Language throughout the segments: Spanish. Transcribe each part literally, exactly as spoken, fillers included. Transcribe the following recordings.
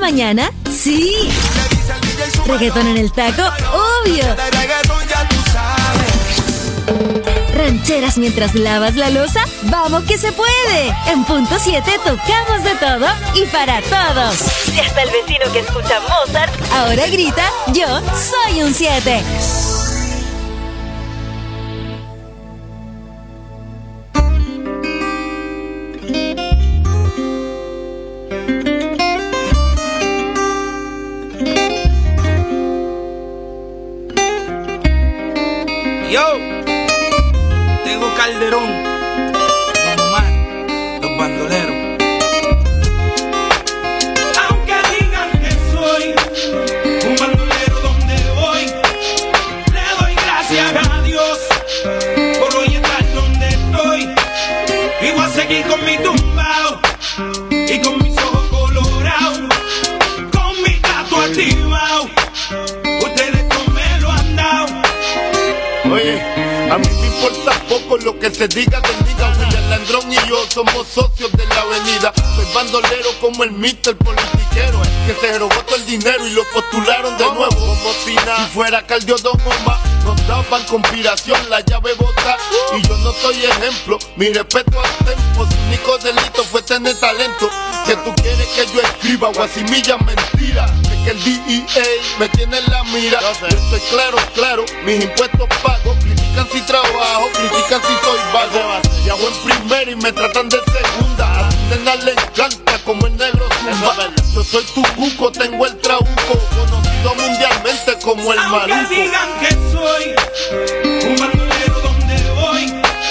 mañana? Sí. Reggaetón en el taco, obvio. Rancheras mientras lavas la loza, ¡vamos que se puede! En punto siete tocamos de todo y para todos. Y hasta el vecino que escucha Mozart ahora grita, yo soy un siete. Yo, tengo Calderón, Don Omar, los bandoleros. Aunque digan que soy un bandolero donde voy, le doy gracias a Dios por hoy estar donde estoy. Y voy a seguir con mi tumbao y con mis ojos colorados, con mi gato activado. Ustedes no me lo han dado. Oye, a mí me importa poco lo que se diga de diga. William Landrón y yo somos socios de la avenida. Soy bandolero como el mister politiquero, que se robó todo el dinero y lo postularon de nuevo. Como si nada, si fuera Caldiodón Bomba, nos daban conspiración, la llave bota. Y yo no soy ejemplo, mi respeto al tempo. Su único delito fue tener talento. Que tú quieres que yo escriba guasimilla mentira. Es que el D E A me tiene en la mira. Yo estoy claro, claro, mis impuestos pago. Critican si trabajo, critican si soy vago. Viajo en primera y me tratan de segunda. A tu nena le encanta como el negro zumba. Yo soy tu cuco, tengo el trabuco, conocido mundialmente como el maluco. Aunque digan que soy un bandolero donde voy,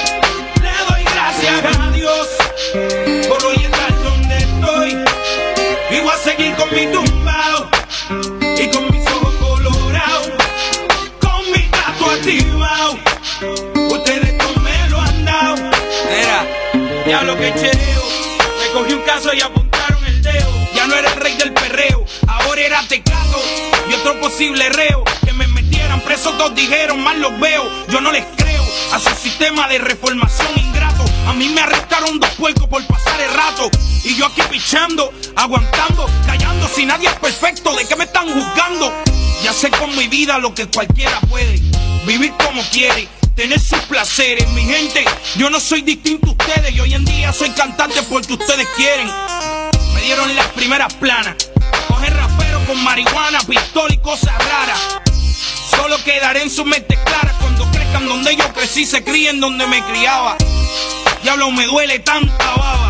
le doy gracias a Dios por hoy estar donde estoy. Y voy a seguir con mi tumbao y con mis ojos colorados, con mi gato activado. Ustedes no me lo han dado. Mira, diablo que chereo. Me cogí un caso y apuntaron el dedo. Ya no era el rey del perreo, ahora era Tecato y otro posible reo. Que me metieran preso, todos dijeron, mal los veo. Yo no les creo a su sistema de reformación ingrato. A mí me arrestaron dos puercos por pasar el rato. Y yo aquí pichando, aguantando, callando. Si nadie es perfecto, ¿de qué me están juzgando? Ya sé con mi vida lo que cualquiera puede. Vivir como quiere, tener sus placeres. Mi gente, yo no soy distinto a ustedes. Y hoy en día soy cantante porque ustedes quieren. Me dieron las primeras planas. Coger rapero con marihuana, pistola y cosas raras. Solo quedaré en su mente clara cuando crezcan donde yo crecí, se críen donde me criaba. Diablo, me duele tanta baba,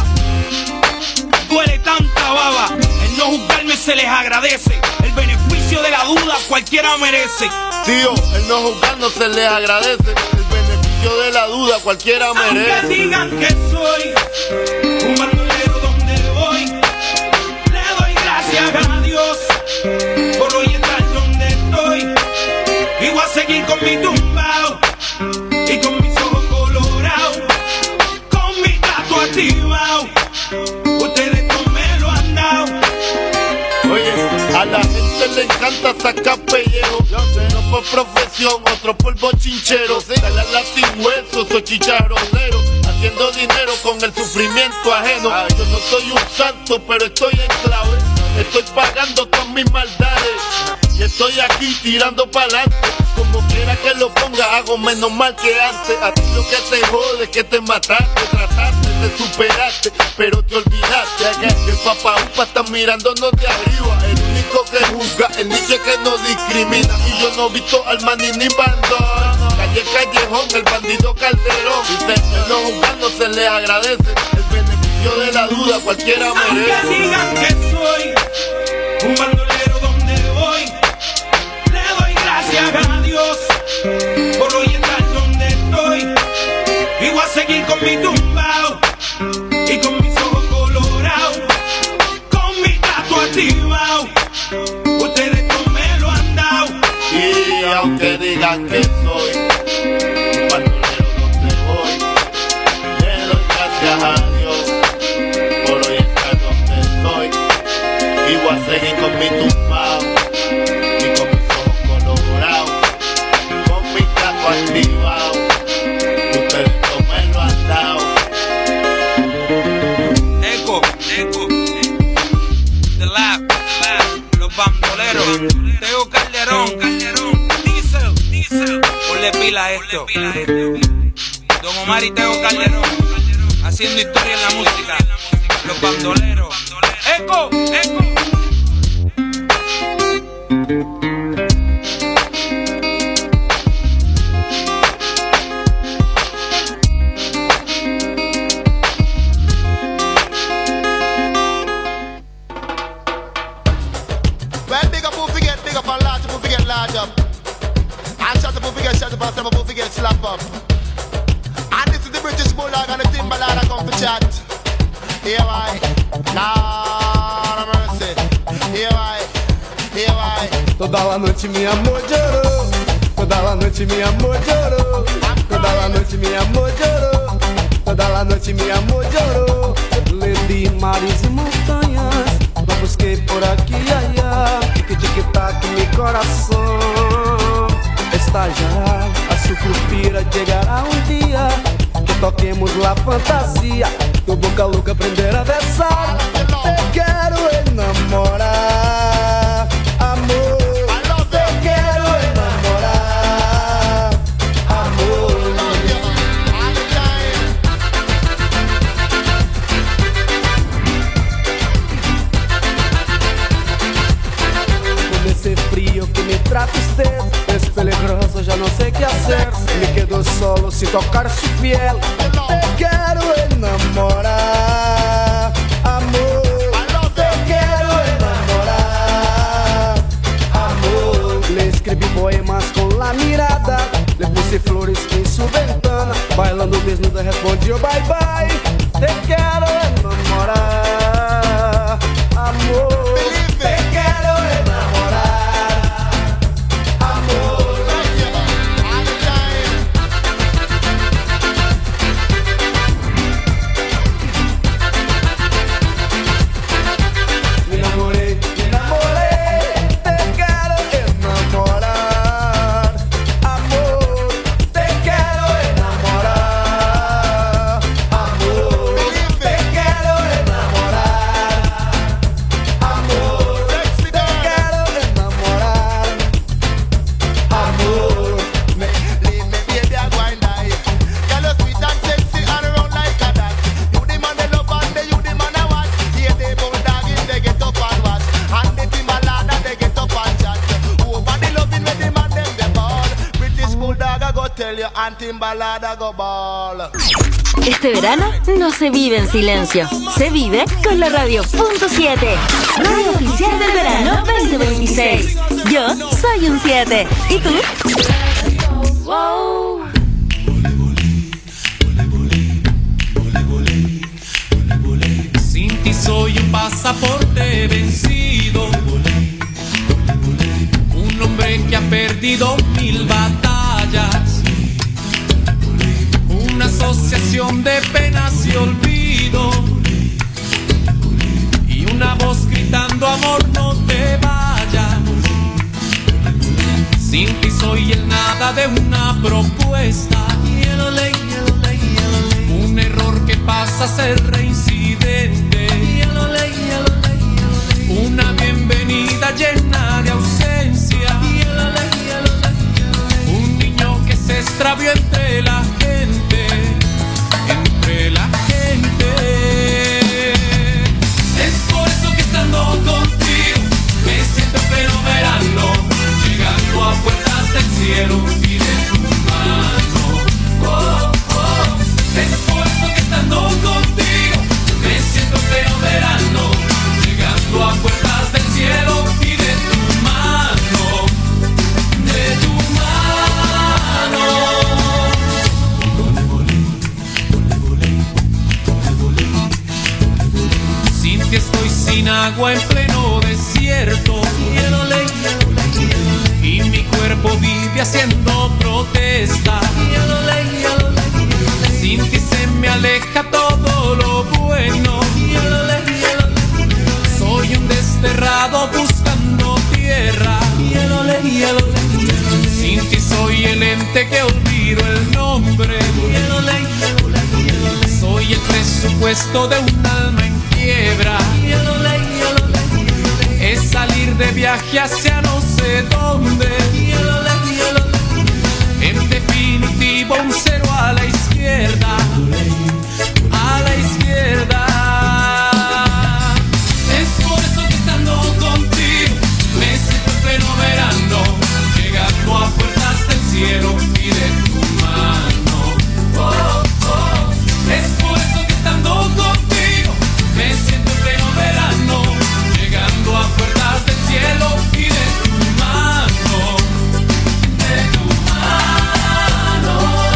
duele tanta baba. El no juzgarme se les agradece. El beneficio de la duda cualquiera merece. Tío, el no juzgarnos se les agradece. El beneficio de la duda cualquiera merece. Aunque digan que soy un bandolero donde voy, le doy gracias a Dios por hoy estar donde estoy. Y voy a seguir con mi tumbao y con mis ojos colorados, con mi gato activado. Ustedes no me lo han dado. Oye, a la gente le encanta sacar pellejo. No por profesión, otro por bochinchero. Dale a la sin hueso, soy chicharronero. Haciendo dinero con el sufrimiento ajeno. Yo no soy un santo, pero estoy en clave. Estoy pagando todas mis maldades. Y estoy aquí tirando pa'lante. Como quiera que lo ponga, hago menos mal que antes. A ti lo que te jode es que te mataste. Trataste de superarte, pero te olvidaste que el papá upa está mirándonos de arriba. El único que juzga, el niche que no discrimina. Y yo no he visto al maní ni bandón. Calle Callejón, el bandido Calderón. Dice, el no juzgar no se le agradece. El beneficio de la duda cualquiera merece. Aunque digan que soy un bandolero donde voy, le doy gracias a Dios por hoy estar donde estoy. Y voy a seguir con mi tumbao y con mis ojos colorados, con mi gato activado. Ustedes no me lo han dado. Y aunque digan que soy un bandolero donde voy, le doy gracias a Dios por hoy estar donde estoy. Y voy a seguir con mi tumbao y con mis ojos colorados, con mi gato activado. Ustedes no me lo han dado. esto. Don Omar y Tego Calderón, haciendo historia en la música. Los bandoleros. ¡Eco! ¡Eco! Well, big up who forget, big up and large up who forget large up. And shut up who forget, shut up and slap up who forget slap up. And this is the British Bulldog and the Timberland I come for chat. Here I, Lord of mercy. Here I, here I. Toda la noite mi amor llorou, toda la noite mi amor llorou, toda la noite mi amor llorou, toda la noite mi amor llorou. Le di mares e montanhas, lo busquei por aqui e allá. Tic-tic-tac, mi coração está já. A su suspira llegará um dia que toquemos la fantasia. Tu boca louca aprender a dançar. Te quero enamorar, amor. Te quero enamorar, amor. Con ese frío que me trata usted, es peligroso, ya no sé qué hacer. Me quedo solo sin tocar su piel. Te quiero enamorar, amor. Te quiero enamorar, amor. Le escrevi poemas con la mirada, le puse flores en su ventana. Bailando desnuda respondió bye bye. Te quiero enamorar, amor. Te quiero enamorar, amor. Me enamoré, me enamoré. Te quiero enamorar, amor. Te quiero enamorar, amor. Te quiero enamorar, amor. Te quiero enamorar, amor. Me, leave me baby a go and die. Girl you sweet and sexy and round like a that. You the man they love and they you the man I watch. Here they bulldog in they get up and watch. And the Timberland and they get up and chat. Over the loving with the man them they ball. British Bulldog I go tell you and Timberland I go ball. Este verano no se vive en silencio, se vive con la Radio Punto siete, radio oficial del verano veinte veintiséis. Yo soy un siete. ¿Y tú? Wow. Sin ti soy un pasaporte vencido, un hombre que ha perdido mil batallas, una asociación de penas y olvido, y una voz gritando amor no te vayas. Sin ti soy el nada de una propuesta, un error que pasa a ser reincidente, una bienvenida llena de ausencia, un niño que se extravió entre la gente, entre la gente. Es por eso que estando contigo me siento fenomenal, llegando a puertas del cielo y de tu mano. Oh, oh. Es por eso que estando contigo me siento fenomenal, llegando a puertas del cielo y de tu mano, de tu mano. Sin ti estoy sin agua en pleno desierto, y mi cuerpo vive haciendo protesta. Sin ti se me aleja todo lo bueno, soy un desterrado buscando tierra. Sin ti soy el ente que olvido el nombre, soy el presupuesto de un alma en quiebra. Es salir de viaje hacia no sé dónde, en definitiva izquierda, a la izquierda. Es por eso que estando contigo me siento en pleno verano, llegando a puertas del cielo y de tu mano. Oh, oh. Es por eso que estando contigo me siento en pleno verano, llegando a puertas del cielo y de tu mano, de tu mano.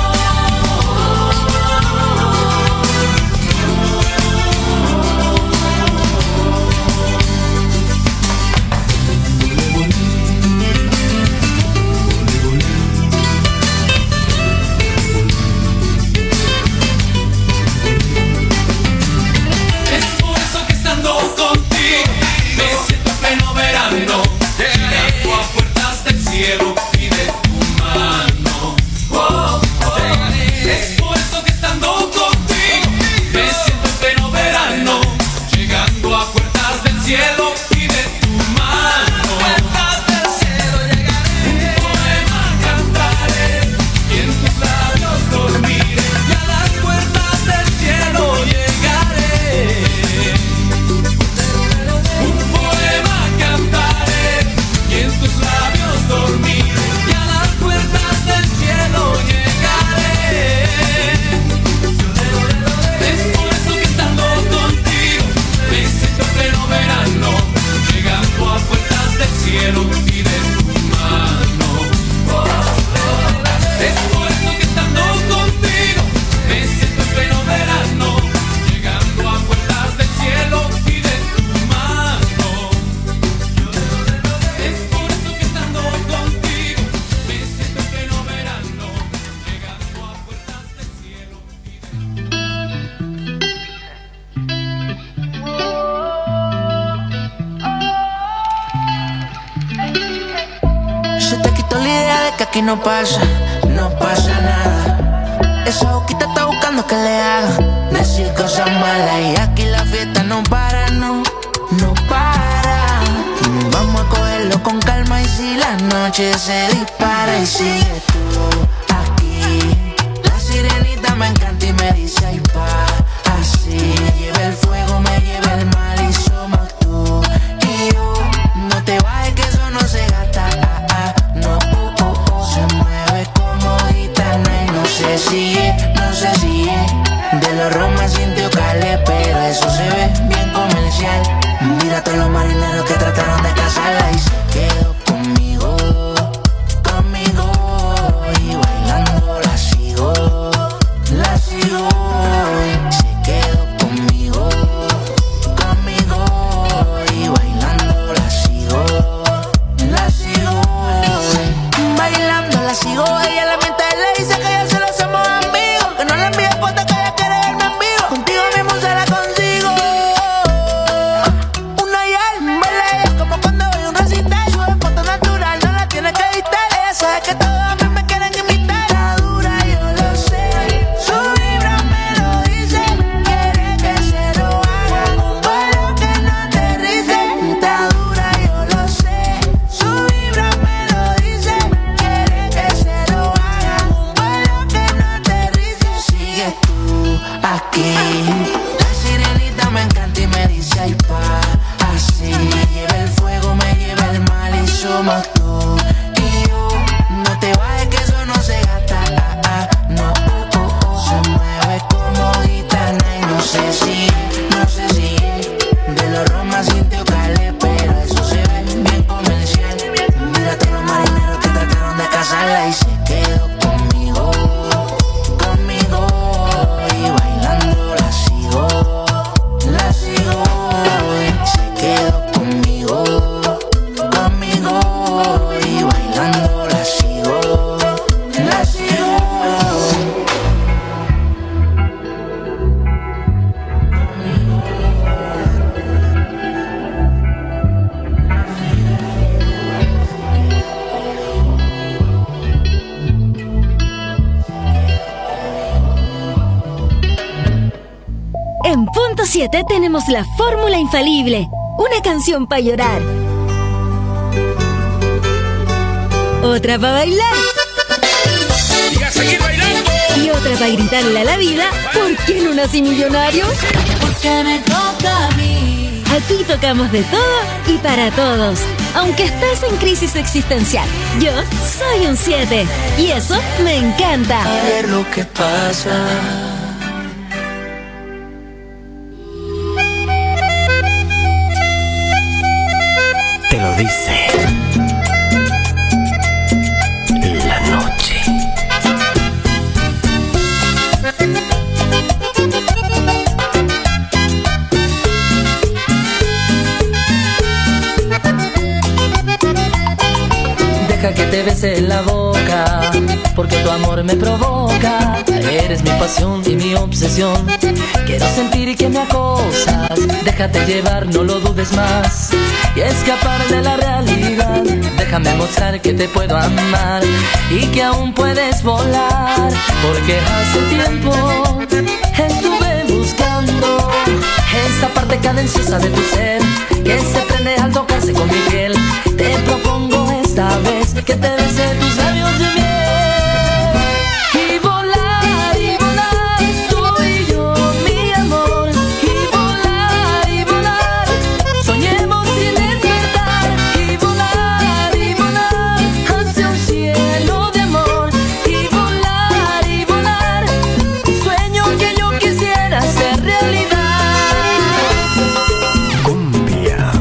Es por eso que estando contigo me siento en pleno verano, llegando a puertas del cielo y de tu mano. Oh, oh. Es por eso que estando contigo me siento en pleno verano, llegando a puertas del cielo y de tu mano. Puertas del cielo llegaré, un poema cantaré y en tus labios dormiré, y a las puertas del cielo llegaré. Un poema cantaré y en tus labios dormiré, y a las puertas del cielo llegaré. Es por eso que estando contigo me siento en pleno verano, llegando a puertas del cielo y de tu mano. Oh, oh. Es por eso que estando contigo me siento en pleno verano, llegando a puertas del cielo y de tu mano. Es por eso que estando contigo me siento en pleno verano, llegando a puertas del cielo y de tu Se te quitó la idea de que aquí no pasa, no pasa nada. Esa boquita está buscando que le haga decir cosas malas, y aquí la fiesta no para, no, no para. Vamos a cogerlo con calma, y si la noche se dispara y sigue tú aquí. La sirenita me encanta y me dice ay pa, así. Me lleva el fuego, me lleva el mal, y somos tú y yo. No te bajes que eso no se gasta, ah, ah, no, oh, oh, oh. Se mueve como gitana y no sé si es, no sé si es de los Romas Indio Calé, pero eso se ve bien comercial. Mira a todos los marineros que trataron de casarla y se quedó conmigo, conmigo, y bailando la sigo, la sigo. Se quedó conmigo, conmigo, y bailando la sigo, la sigo. Bailando la sigo, ella la mente le dice que ya se lo hacemos amigos, que no le envíe fotos que ella quiere verme en vivo. Contigo mismo se la consigo. Una y alma, baila ella como cuando voy a un recital. Sube foto natural, no la tiene que editar. Ella sabe que todos a mí me quieren imitar. Está dura, yo lo sé, su vibra me lo dice. Quiere que se lo haga un vuelo que no aterrice. Está dura, yo lo sé, su vibra me lo dice. Quiere que se lo haga un vuelo que no aterrice. Sigues tú aquí. La sirenita me encanta y me dice ay pa, así. Me lleva el fuego, me lleva el mal, y somos tú y yo. No te bajes que eso no se gasta, ah, ah, no, oh, oh, oh. Se mueve como gitana y no sé si, no sé si es de los Romas Indio Calé, pero eso se ve bien comercial. Mira a todos los marineros que trataron de casarla y se quedó conmigo, conmigo, y bailando la sigo, la sigo. Se quedó conmigo, conmigo, y bailando la sigo, la sigo. En punto siete tenemos la fórmula infalible. Una canción para llorar. Otra para bailar. Y a seguir bailando. Y otra para gritarle a la vida, ¿por qué no nací millonario? Porque me toca a mí. Aquí tocamos de todo y para todos. Aunque estés en crisis existencial, yo soy un siete y eso me encanta. A ver lo que pasa. Te lo dice la noche. Deja que te bese en la boca, porque tu amor me provoca. Eres mi pasión y mi obsesión. Quiero sentir que me acosas. Déjate llevar, no lo dudes más, y escapar de la realidad. Déjame mostrar que te puedo amar y que aún puedes volar. Porque hace tiempo estuve buscando esa parte cadenciosa de tu ser que se prende al tocarse con mi piel. Te propongo esta vez que te bese tus labios de miel. Y volar, y volar, tú y yo, mi amor. Y volar, y volar, soñemos sin despertar. Y volar, y volar, hacia un cielo de amor. Y volar, y volar, un sueño que yo quisiera hacer realidad. Cumbia.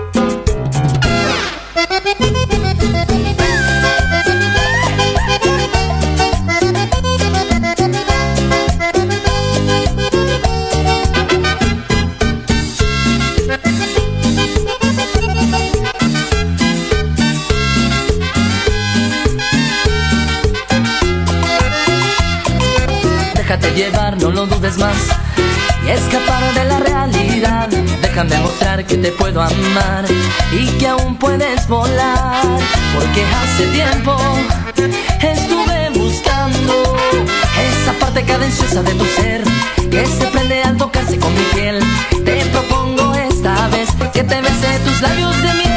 Déjate llevar, no lo dudes más, y escapar de la realidad. Déjame mostrar que te puedo amar y que aún puedes volar. Porque hace tiempo estuve buscando esa parte cadenciosa de tu ser que se prende al tocarse con mi piel. Te propongo esta vez que te bese tus labios de miel.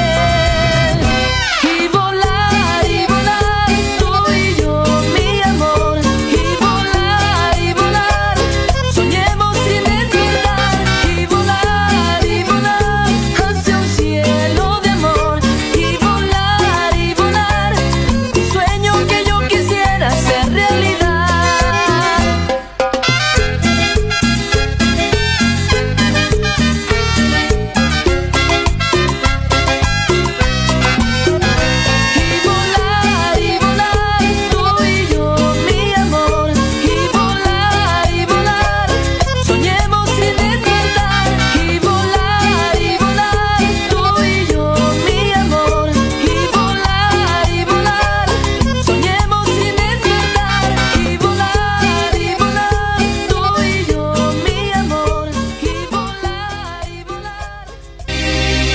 Y volar, y volar, tú y yo, mi amor. Y volar, y volar, soñemos sin despertar. Y volar, y volar, hacia un cielo de amor. Y volar, y volar, un sueño que yo quisiera hacer realidad. Y volar, y volar, tú y yo, mi amor. Y volar, y volar, soñemos sin despertar. Y volar, y volar, tú y yo, mi amor. Y volar, y volar, soñemos sin despertar. Y volar, y volar, tú y yo, mi amor. Y volar, y volar.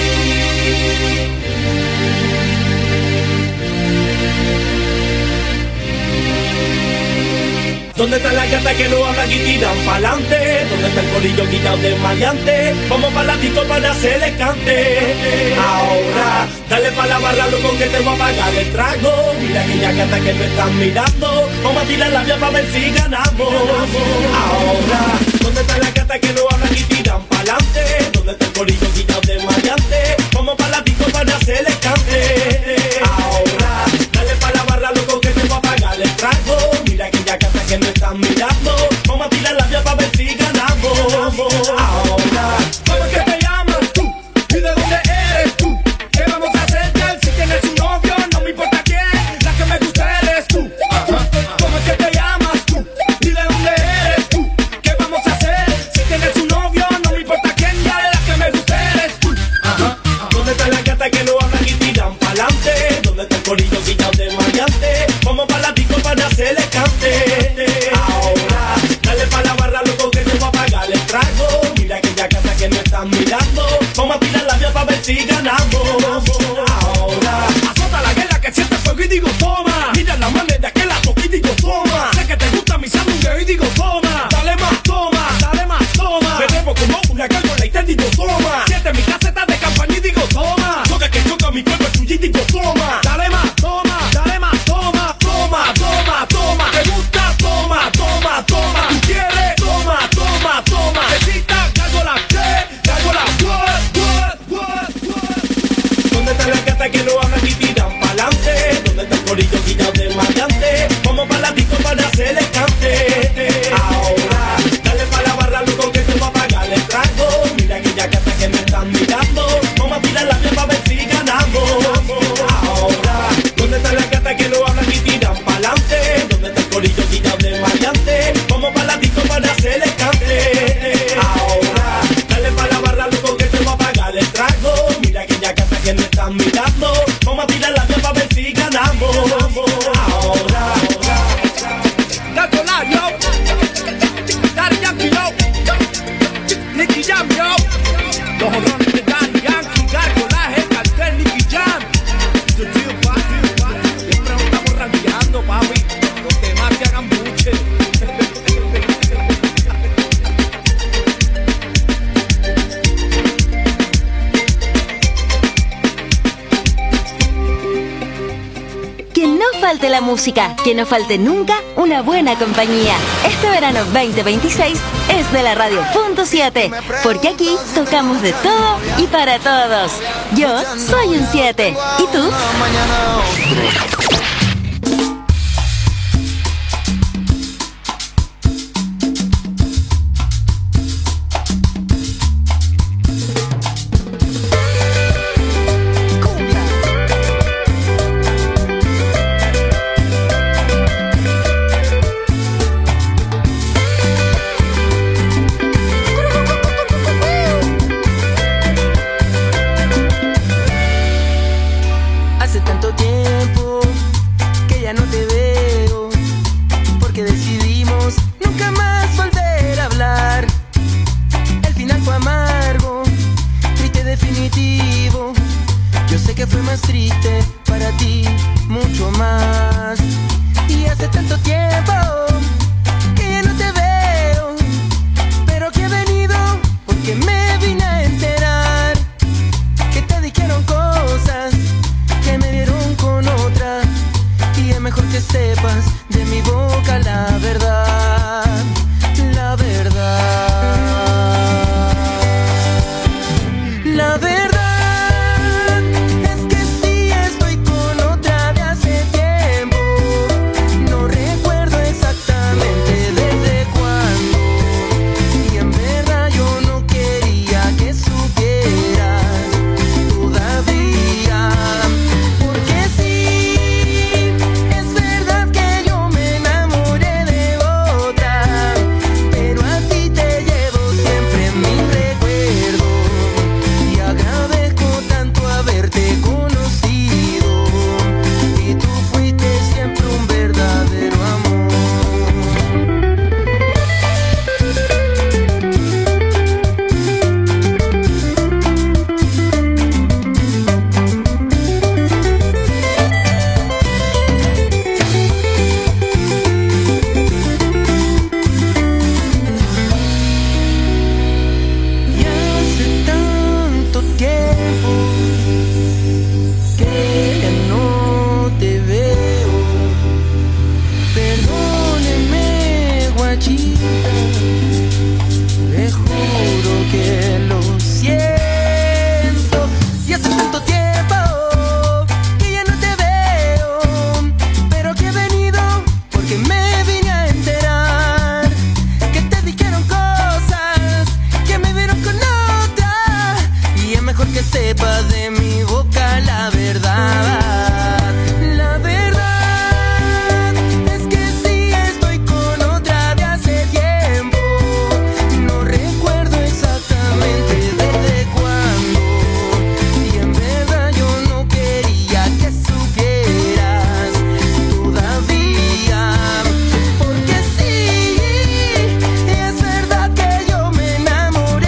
¿Dónde están las gatas que no hablan y tiran pa'lante? ¿Dónde está el corillo quitado de maleante? Vamos pa' la disco para hacerle cante. Ahora, dale pa' la barra, loco, que te voy a pagar el trago. Mira aquella gata que me están mirando. Vamos a tirar la vía pa' ver si ganamos. Ahora, ¿dónde están las gatas que no hablan y tiran pa'lante? ¿Dónde está el corillo quitado de maleante? Vamos pa' la disco para hacerle cante. Ahora, dale pa' la barra, loco, que te voy a pagar el trago. Mira aquella gata que me están mirando. Vamos a tirar la vía pa' ver si ganamos. Ahora, ¿cómo es que te llamas tú? ¿Y de dónde eres tú? ¿Qué vamos a hacer, girl? Si tienes un novio, no me importa quién. La que me gusta eres tú. ¿Cómo es que te llamas tú? ¿Y de dónde eres tú? ¿Qué vamos a hacer? Si tienes un novio, no me importa quién. Ya la que me gusta eres tú. ¿Dónde están las gatas que no hablan y tiran pa'lante? ¿Dónde está el corillo quitado de maleante? Vamos pa' la disco para hacerle cante. Ahora, dale pa' la barra, loco, que te voy a pagar el trago. Mira aquella gata que me están mirando. Vamos a tirar la vía pa' ver si ganamos. Ahora, azota la guerra que siente fuego y digo toma. Mira la manera que la toque y digo toma. Sé que te gusta mi sangre y digo toma. Dale más, toma, dale más, toma. Bebemos como una gárgola y te digo toma. Siente mi caseta de campaña y digo toma. Toca que choca mi cuerpo es tuyo y digo toma. Dale más, toma, dale más, toma, toma, toma, toma. ¿Te gusta? Toma, toma, Los honrones de Daddy Yankee, Gargolaje, Cartel, Nicky Jam. The Deal Party, siempre nos estamos rankeando, papi. Los demás que hagan buche. Que no falte la música, que no falte nunca una buena compañía. Este verano veinte veintiséis es de la radio punto siete, porque aquí tocamos de todo y para todos. Yo soy un siete. ¿Y tú?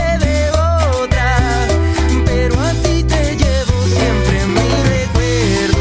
Pero a ti te llevo siempre en mi recuerdo.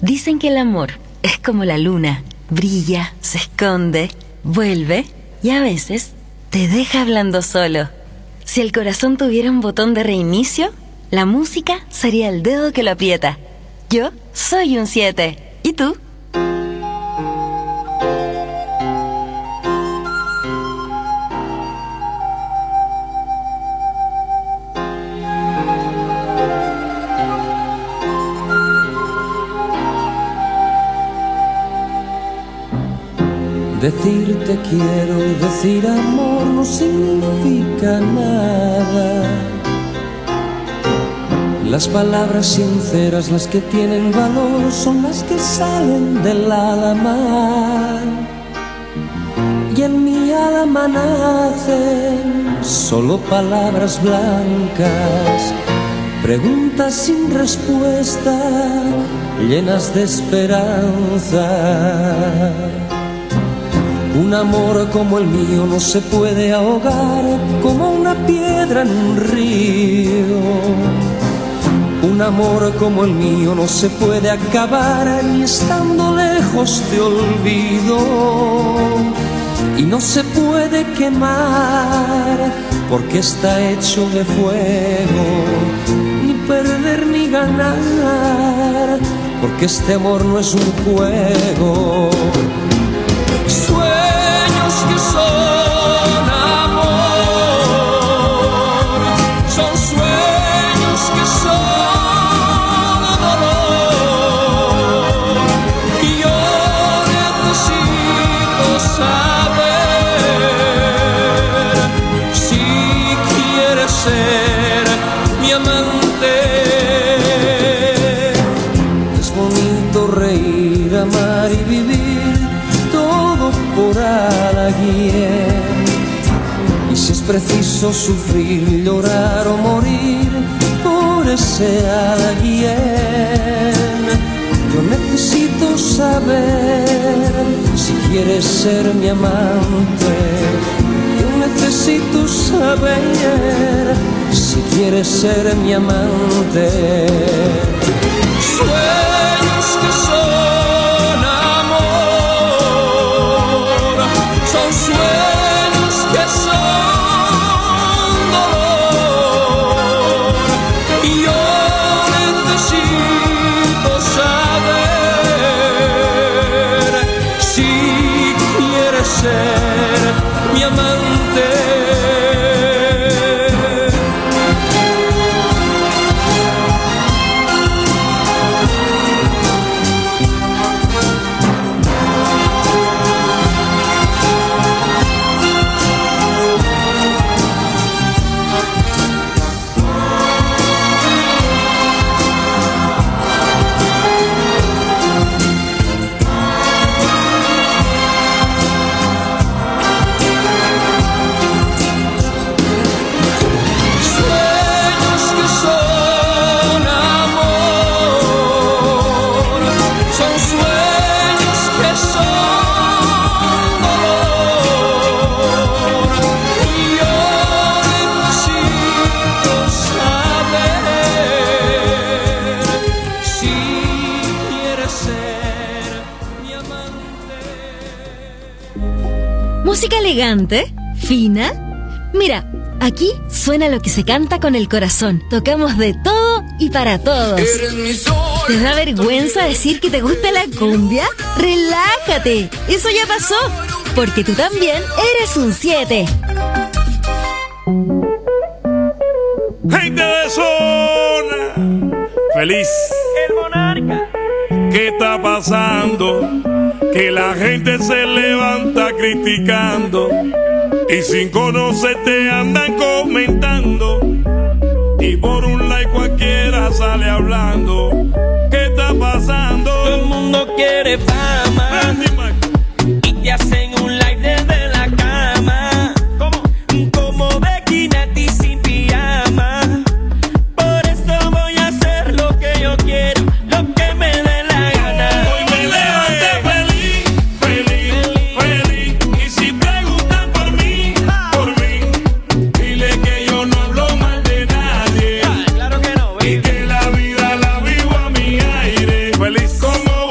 Dicen que el amor es como la luna, brilla, se esconde, vuelve y a veces te deja hablando solo. Si el corazón tuviera un botón de reinicio, la música sería el dedo que lo aprieta. Yo soy un siete. ¿Y tú? Decir te quiero, decir amor no significa nada. Las palabras sinceras, las que tienen valor, son las que salen del alma. Y en mi alma nacen solo palabras blancas, preguntas sin respuesta, llenas de esperanza. Un amor como el mío no se puede ahogar como una piedra en un río. Un amor como el mío no se puede acabar ni estando lejos te olvido. Y no se puede quemar porque está hecho de fuego. Ni perder ni ganar porque este amor no es un juego. Sueños que son amor, son sueños que son dolor. Y yo necesito saber si quieres ser mi amante. Es bonito reír, amar y vivir por alguien. Y si es preciso sufrir, llorar o morir por ese alguien, yo necesito saber si quieres ser mi amante. Yo necesito saber si quieres ser mi amante. Sueños que son amor, son sueños que son dolor. Y yo necesito saber si quieres ser mi amante. Música elegante, fina. Mira, aquí suena lo que se canta con el corazón. Tocamos de todo y para todos. ¿Te da vergüenza decir que te gusta la cumbia? ¡Relájate! Eso ya pasó, porque tú también eres un siete. ¡Gente de zona! ¡Feliz! El monarca. ¿Qué está pasando? Que la gente se levanta criticando y sin conocerte andan comentando, y por un like cualquiera sale hablando. ¿Qué está pasando? Todo el mundo quiere fama y te hacen un live desde la cama. ¿Cómo? Como Becky sin pijama. Por eso voy a hacer lo que yo quiero, lo que me dé la gana. Hoy me levanté feliz, feliz, feliz. Y si preguntan por mí, por mí, dile que yo no hablo mal de nadie. Ah, claro que no, baby. Y que la vida la vivo a mi aire. Feliz como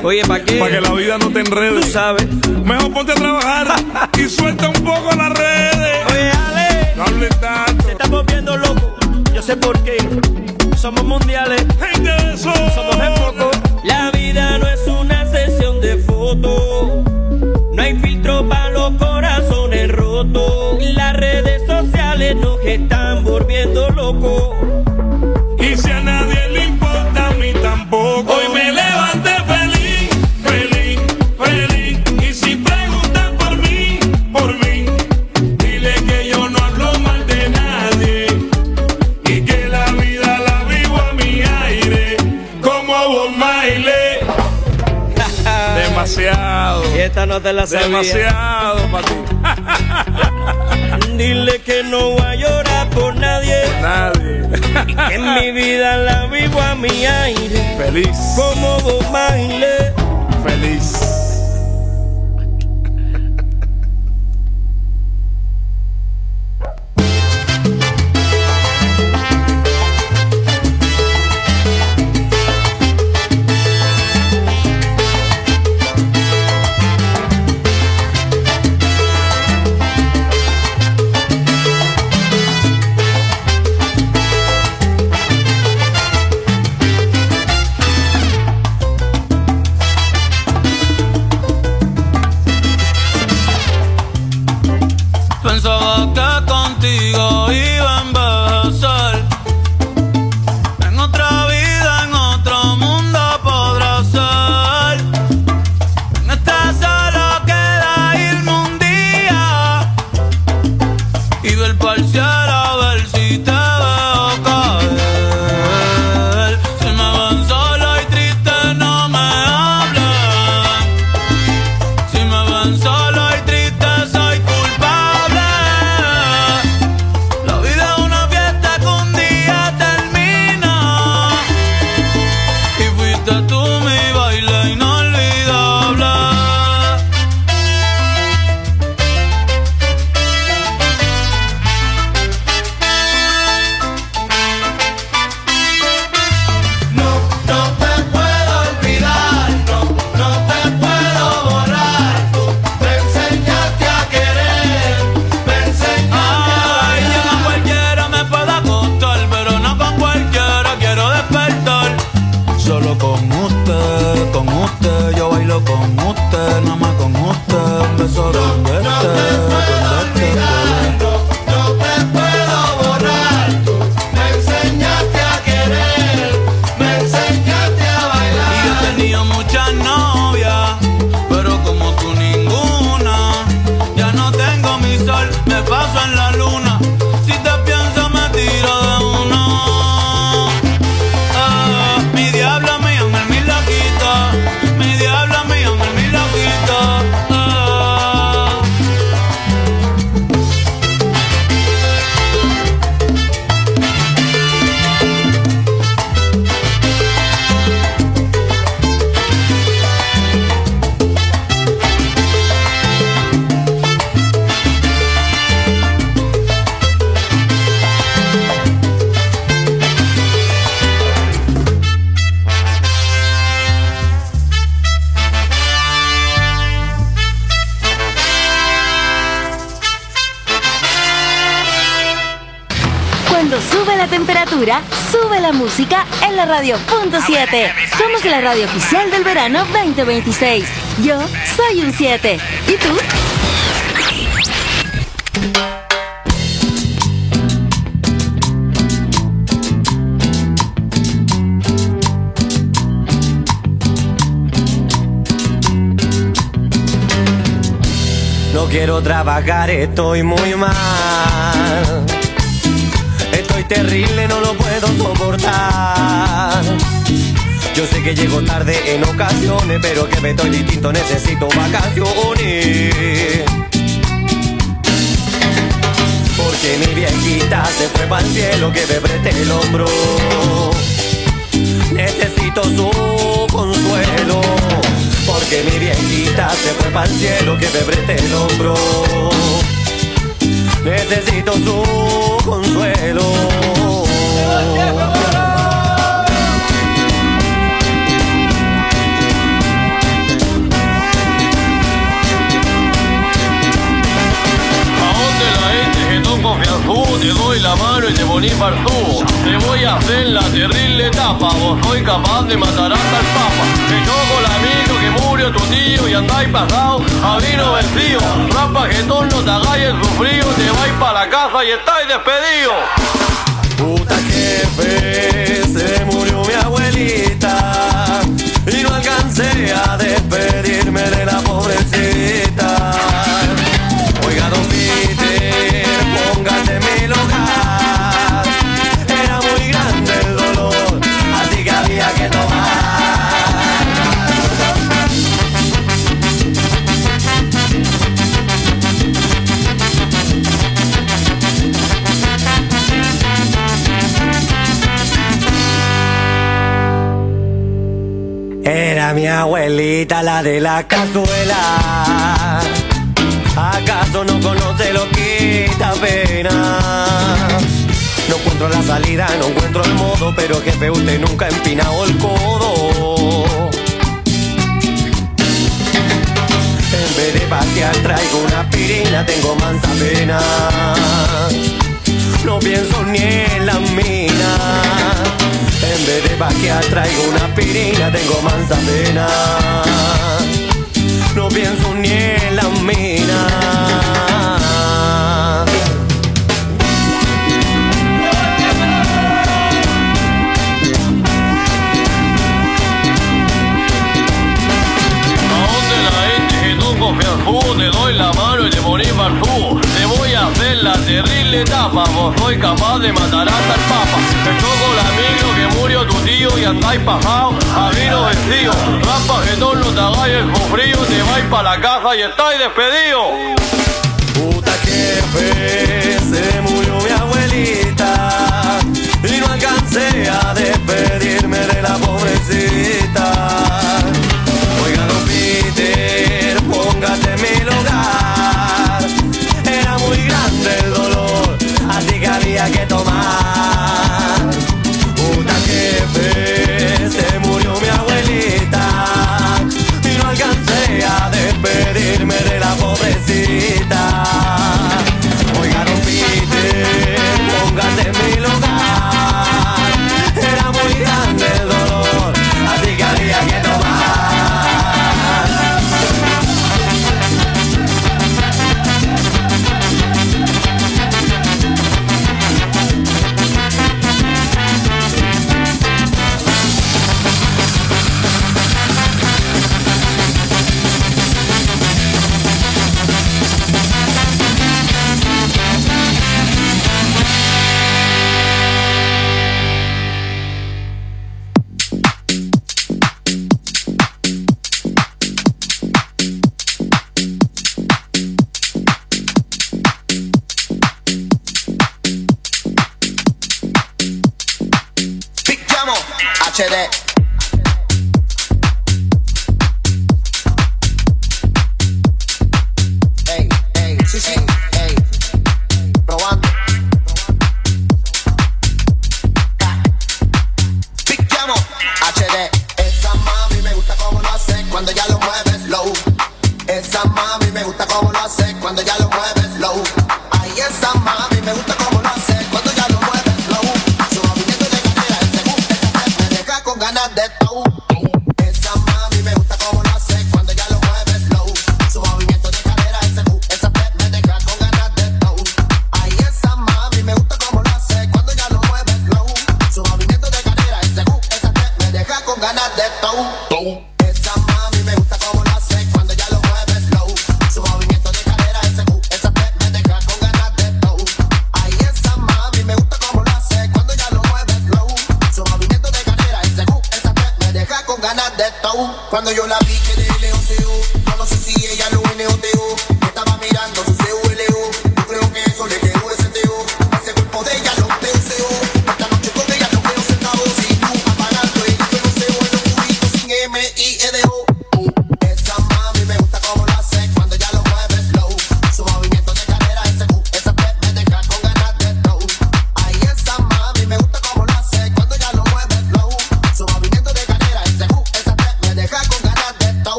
Oye, ¿para qué? Para que la vida no te enrede. Tú sabes. Mejor ponte a trabajar y suelta un poco las redes. Oye, Ale. No hables tanto. Se está volviendo loco. Yo sé por qué. Somos mundiales. Gente de eso. Somos de foco. La vida no es una sesión de fotos. No hay filtro para los corazones rotos. Las redes sociales nos están volviendo locos. Y si a nadie le importa, a mí tampoco. Hoy me levanté feliz, feliz, feliz. Y si preguntan por mí, por mí, dile que yo no hablo mal de nadie. Y que la vida la vivo a mi aire, como Bob Marley. Demasiado. Y esta no te la sabía. Demasiado para ti. Dile que no voy a llorar por nadie. Por nadie. Y que en mi vida la vivo a mi aire. Feliz. Como Bob Marley. Feliz. Pensaba que contigo iba a envejecer. En otra vida, en otro mundo podrá ser. En esta solo queda irme un día y ver pa'l cielo a ver si te veo caer. Si me ven solo y triste no me hablen. Si me ven solo y triste soy culpable. La vida es una fiesta que un día termina. Y fuiste tú mi baile inolvidable. No, no te puedo olvidar, no, no te puedo borrar. Tú me enseñaste a querer, me enseñaste a Ay, ya bailar. con cualquiera me puedo acostar, pero no con cualquiera quiero despertar. Solo con usted, con usted, yo bailo con usted, nada más con usted, un beso donde No esté, te puedo donde esté, olvidar, no, no te puedo borrar. Tú me enseñaste a querer, me enseñaste a Y yo he bailar. tenido muchas novias, pero como tú ninguna. Ya no tengo mi sol, me paso en la luna. Si te pienso me tiro de uno. Ah, mi diablo, mi ángel, mi loquito. Mi diablo, mi ángel, mi loquito. Ah. Cuando sube la temperatura, sube la música en la radio punto siete. Somos la radio oficial del verano veinte veintiséis. Yo soy un siete. ¿Y tú? No quiero trabajar, estoy muy mal. Estoy terrible, no lo puedo soportar. Yo sé que llego tarde en ocasiones, pero que me estoy distinto, necesito vacaciones. Porque mi viejita se fue pa'l cielo, que me preste el hombro. Necesito su consuelo. Porque mi viejita se fue pa'l cielo, que me preste el hombro. Necesito su consuelo. la mano y te ponís fartudo. Te voy a hacer la terrible etapa, vos soy capaz de matar hasta el papa. Te choco el amigo que murió tu tío y andáis pasado a vino vencido. Rampa que no te hagáis el sufrido, te vais pa' la casa y estáis despedido. Puta jefe, se murió mi abuelita y no alcancé a despedirme de la pobrecita. Oiga, don Peter, póngase en mi lugar. Era muy grande el dolor, así que había que tomar. Era mi abuelita la de la cazuela. ¿Acaso no conoce lo que da pena? No encuentro la salida, no encuentro el modo, pero jefe, usted nunca ha empinado el codo. En vez de pasear traigo una aspirina, tengo mansa pena. No pienso ni en la mina. En vez de vaquear traigo una aspirina, tengo mansa pena. No pienso ni en la mina. Te doy la mano y te ponís fartudo. Te voy a hacer la terrible etapa, vos soy capaz de matar hasta el papa. Te choco el amigo que murió tu tío y andáis pasado a vino vencido. Rampa que no te hagáis el sufrido, te vais pa' la casa y estáis despedido. Puta jefe, se murió mi abuelita y no alcancé a despedirme de la pobrecita. Oiga, don Peter, póngase en mi lugar. Era muy grande el dolor, así que había que tomar. Puta jefe, se murió mi abuelita y no alcancé a despedirme de la pobrecita. Oiga, don Peter, póngase en mi lugar. Era muy grande el dolor, así que había que tomar. H D. Ey, ey, sí, sí, ey, probando. Picamos H D. Esa mami me gusta como lo hace cuando ya lo mueve slow. Esa mami me gusta como lo hace cuando ya lo mueve slow. Ay, esa mami me gusta como lo hace cuando ya lo mueve slow. Su movimiento de cadera es según esa me deja con ganas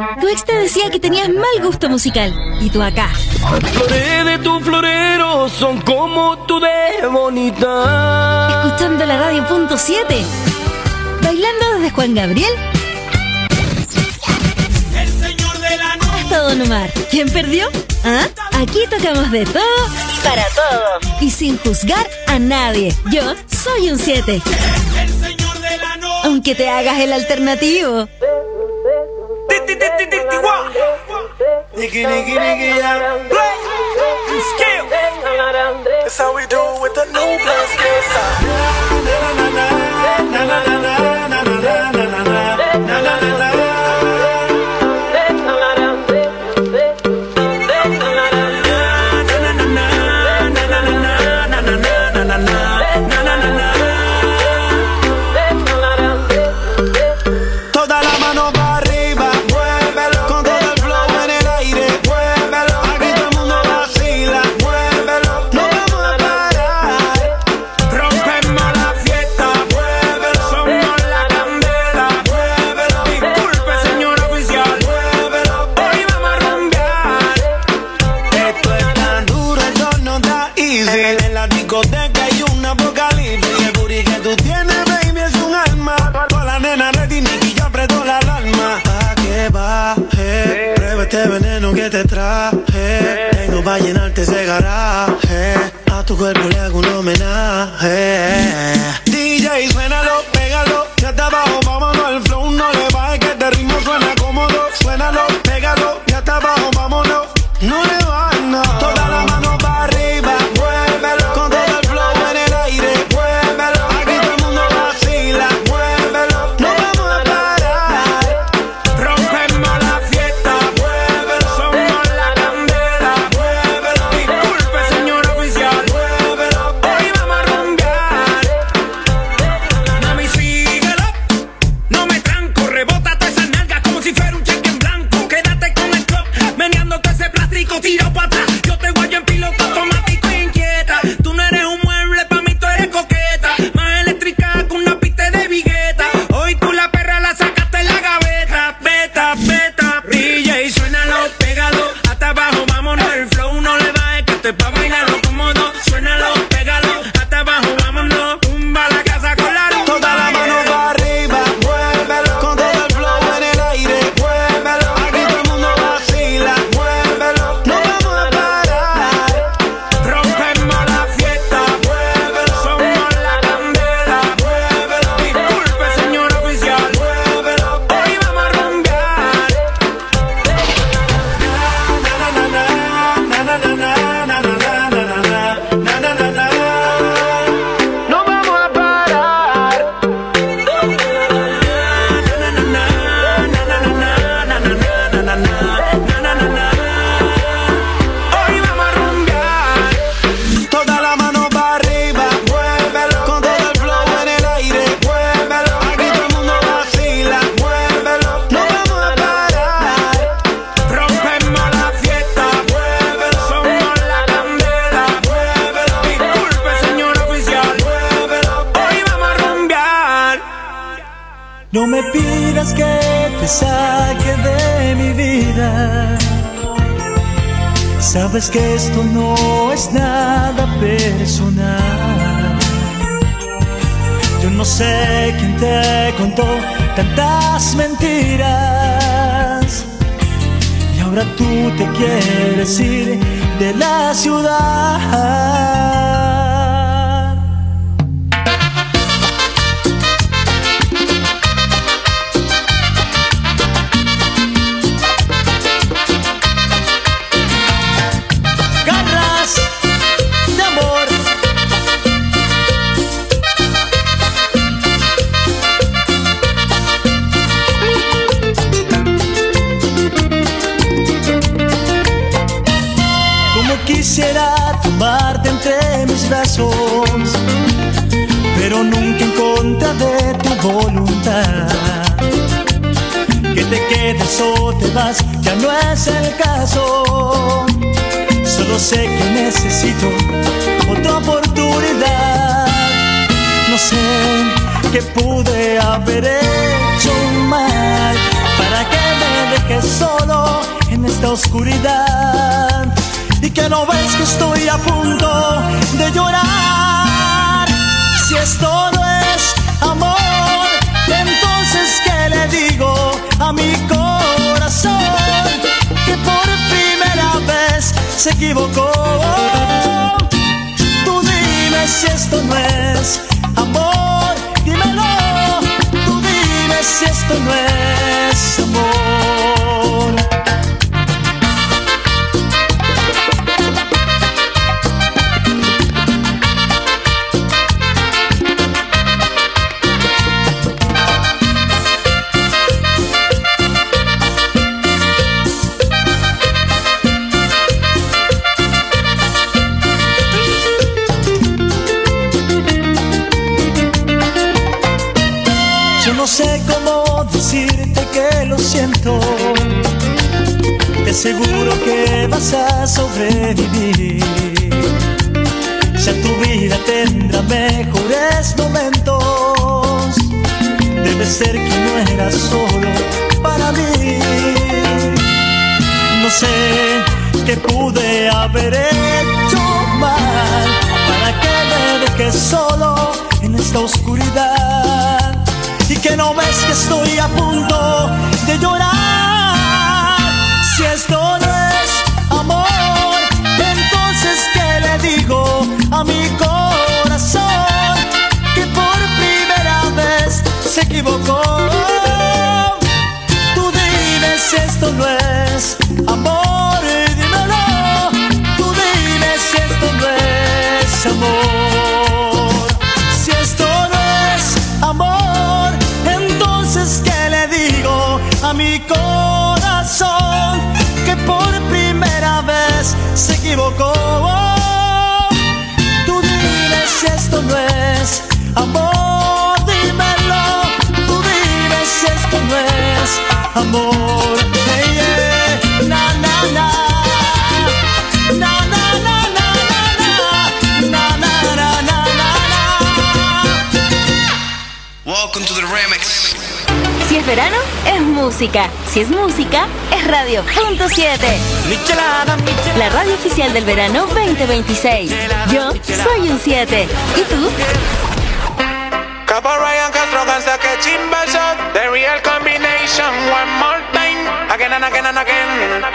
Tu ex te decía que tenías mal gusto musical. Y tú acá. Flores de tu florero son como tú de bonita. Escuchando la radio punto siete. Bailando desde Juan Gabriel El señor de la noche. hasta Don Omar. ¿Quién perdió? ¿Ah? Aquí tocamos de todo para todos. Y sin juzgar a nadie. Yo soy un siete. El señor de la noche. Aunque te hagas el alternativo. Nigga, nigga, nigga, yeah. Play. Skill. That's how we do it with the new blood skill side. Na na na na na na na na na na na na na na na. Que te traje, tengo pa' llenarte ese garaje. A tu cuerpo le hago un homenaje. D J, suénalo, pégalo, ya está abajo, vámonos al flow, no le bajes que este ritmo suena cómodo. Suénalo, pégalo, ya está abajo, vámonos, no le bajes nada. Toda la mano para arriba, muévelo, con todo el flow en el aire, muévelo. Aquí todo el mundo vacila, muévelo, no vamos a parar. Rompemos la fiesta. Tira para atrás, yo te guayo en piloto automático e inquieta. Tú no eres un mueble, pa' mí tú eres coqueta. Más eléctrica que una pista de vigueta. Hoy tú la perra la sacaste en la gaveta. Beta, beta, D J, suénalo, pégalo. Hasta abajo, vámonos, el flow no le bajes, que esto es pa' bailarlo cómodo. Suénalo, pégalo, hasta abajo, vámonos. Tumba la casa con la rumba. Toda la mano para arriba, muévelo, con todo el flow en el aire, muévelo. Aquí todo el mundo vacila, muévelo. No me pidas que te saque de mi vida. Sabes que esto no es nada personal. Yo no sé quién te contó tantas mentiras. Y ahora tú te quieres ir de la ciudad. Quisiera tomarte entre mis brazos, pero nunca en contra de tu voluntad. Que te quedes o te vas, ya no es el caso. Solo sé que necesito otra oportunidad. No sé qué pude haber hecho mal para que me dejes solo en esta oscuridad y que no ves que estoy a punto de llorar. Si esto no es amor, entonces ¿qué le digo a mi corazón? Que por primera vez se equivocó. Tú dime si esto no es amor, dímelo. Tú dime si esto no es amor. No sé cómo decirte que lo siento. Te aseguro que vas a sobrevivir. Ya tu vida tendrá mejores momentos. Debe ser que no eras solo para mí. No sé qué pude haber hecho mal para que me dejes solo en esta oscuridad. Y que no ves que estoy a punto de llorar. Si esto no es amor, entonces ¿qué le digo a mi corazón? Que por primera vez se equivocó. Tú dime si esto no es amor, dímelo. Tú dime si esto no es amor. Si esto no es amor, entonces ¿qué le digo a mi corazón? Que por primera vez se equivocó. Tú dime si esto no es amor, dímelo. Tú dime si esto no es amor. Hey, yeah. Na, na, na. Na, na, na, na, na, na, na, na, na, na. Welcome to the remix. Si es verano, es música. Si es música, es Radio Punto siete. La radio oficial del verano veinte veintiséis. Yo soy un siete. ¿Y tú? Capo Ryan Castro cansa que chimba shot. The real combination. One more time. Again and again and again.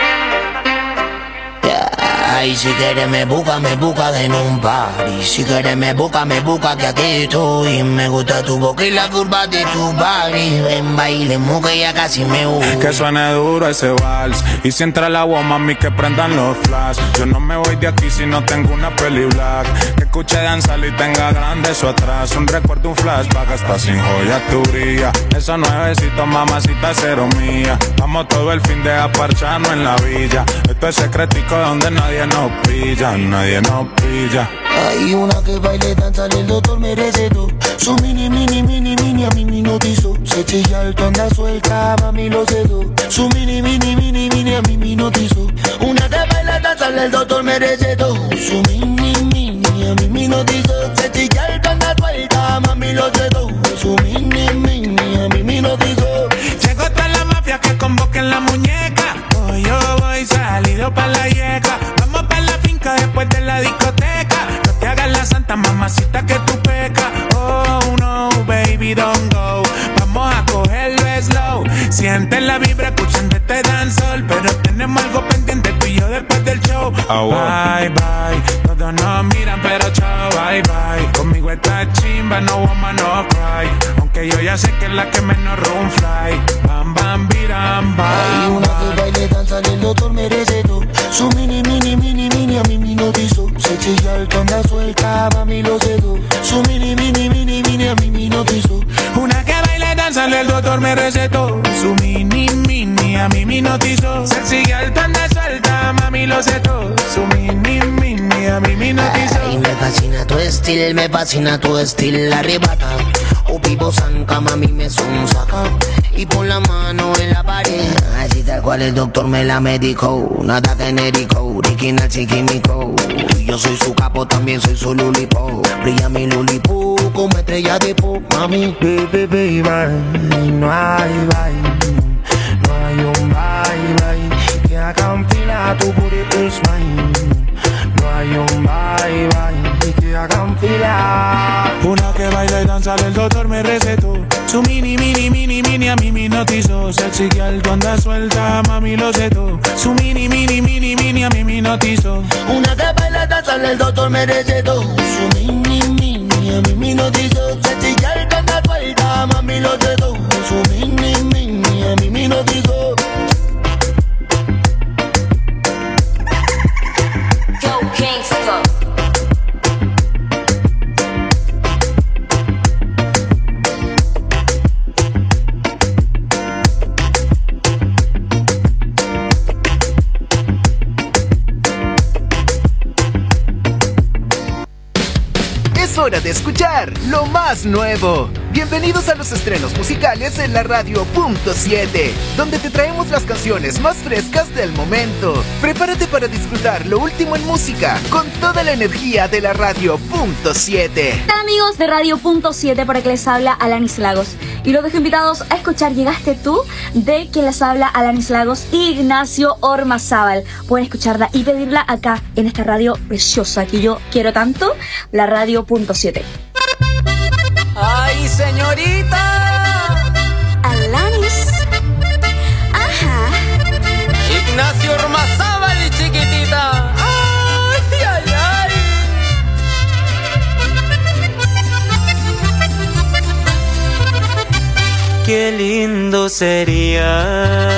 Ay, si quieres me busca, me busca en un party. Si quieres me busca, me busca que aquí estoy. Me gusta tu boca y la curva de tu body. Ven, bailemos que ya casi me voy. Que suene duro ese vals. Y si entra el agua, mami, que prendan los flash. Yo no me voy de aquí si no tengo una peli black. Que escuche danzar y tenga grande eso atrás. Un recuerdo, un flashback, hasta sin joya tu brilla. Esos nuevecitos, mamacita, cero mía. Vamos todo el fin de aparcharnos en la villa. Esto es secretico donde nadie nos pilla, nadie nos pilla. Hay una que baile, danza, el doctor me recetó. Su mini, mini, mini, mini, a mí me notizó. Se chilla alto, anda suelta, mami lo cedo. Su mini, mini, mini, mini, a mí me notizó. Una que baila, danza, el doctor me recetó. Su mini, mini, a mí me notizó. Se chilla alto, anda suelta, mami lo cedo. Su mini, mini, a mí me notizó. Llegó toda la mafia que convoquen la muñeca. Hoy yo voy salido pa' la yeca. Vamos pa' la finca después de la discoteca. No te hagas la santa mamacita que tú pecas. Oh no, baby, don't go. Vamos a cogerlo slow. Siente la vibra escuchando este dancehall. Pero tenemos algo pendiente tú y yo después del show. Oh, wow. Bye, bye. Todos nos miran pero chao, bye, bye. Conmigo esta chimba, no woman, no cry. Aunque yo ya sé que es la que menos room fly. Bam, bam, biram, bam. Hay una que baile, danza, el doctor me recetó. Su mini, mini, mini, mini, a mí me notizó. Se chilla alto, anda suelta, mami lo cedo. Su mini, mini, mini, mini, a mí me notizó. Una que baile, danza, el doctor me recetó. Su mini, mini, a mí me notizó. Sexy alto, anda suelta, mami lo cedo. Su mini, mini, a mí me notizó. Ay, me fascina tu estilo, me fascina tu estilo, arrebata. O vivo zanca, mami me sonsaca. Y pon la mano en la pared. Así tal cual el doctor me la medicó. Nada genérico, original chiquímico. Yo soy su capo, también soy su lulipo. Brilla mi lulipo como estrella de pop. Mami, baby, baby, no hay, bye. No hay un un bye bye, que hagan fila, tu booty is mine. No hay un bye bye, que hagan fila. Una que baila y danza, el doctor me recetó. Su mini, mini, mini, mini a mí me hipnotizó. Sexy que alto anda suelta, mami lo sé todo. Su mini, mini, mini, mini a mí me hipnotizó. Una que baila y danza, el doctor me recetó. Su mini, mini a mí me hipnotizó. Sexy que alto anda suelta, mami lo sé todo. Su mini, mini a mí me hipnotizó. Yo, gangsta. Es hora de escuchar lo más nuevo. Bienvenidos a los estrenos musicales en la Radio Punto siete, donde te traemos las canciones más frescas del momento. Prepárate para disfrutar lo último en música con toda la energía de la Radio Punto siete. Hola amigos de Radio Punto siete, por aquí les habla Alanis Lagos. Y los dejo invitados a escuchar Llegaste tú, de quien les habla Alanis Lagos y Ignacio Ormazábal. Pueden escucharla y pedirla acá en esta radio preciosa que yo quiero tanto, la Radio Punto siete. ¡Ay, señorita! Alanis. Ajá. Ignacio Ormazábal, chiquitita. ¡Ay, ay, ay! Qué lindo sería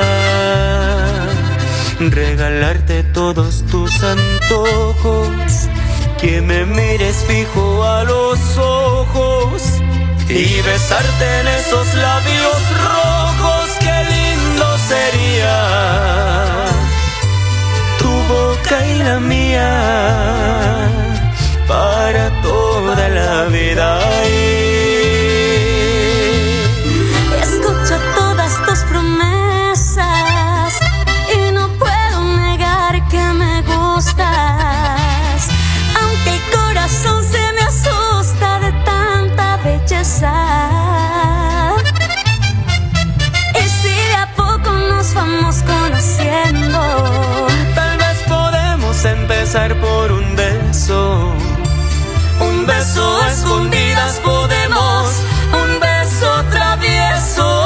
regalarte todos tus antojos, que me mires fijo a los ojos y besarte en esos labios rojos. Qué lindo sería tu boca y la mía para toda la vida. Escucho todas tus promesas y no puedo negar que me gustas. Aunque el corazón se me asusta de tanta belleza. Y si de a poco nos vamos conociendo, tal vez podemos empezar por un beso. Un beso a escondidas podemos, un beso travieso.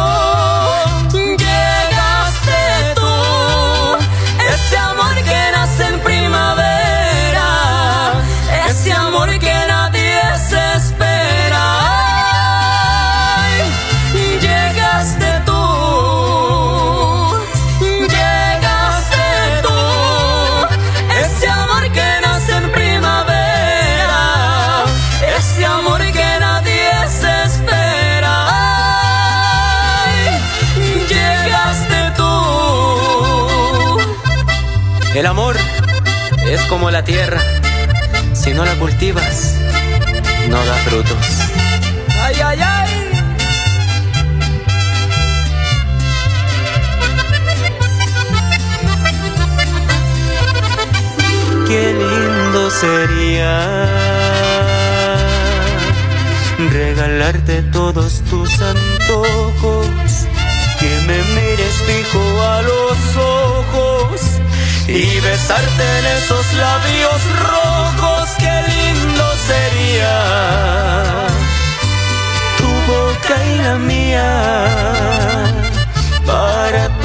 Llegaste tú, ese amor que nace en primavera, ese amor que nadie se espera. Ay, llegaste tú, llegaste tú, ese amor que nace en primavera, ese amor que nadie se espera. Ay, llegaste tú. El amor es como la tierra, si no la cultivas, no da frutos. ¡Ay, ay, ay! Qué lindo sería regalarte todos tus antojos, que me mires fijo a los ojos y besarte en esos labios rojos. Qué lindo sería tu boca y la mía para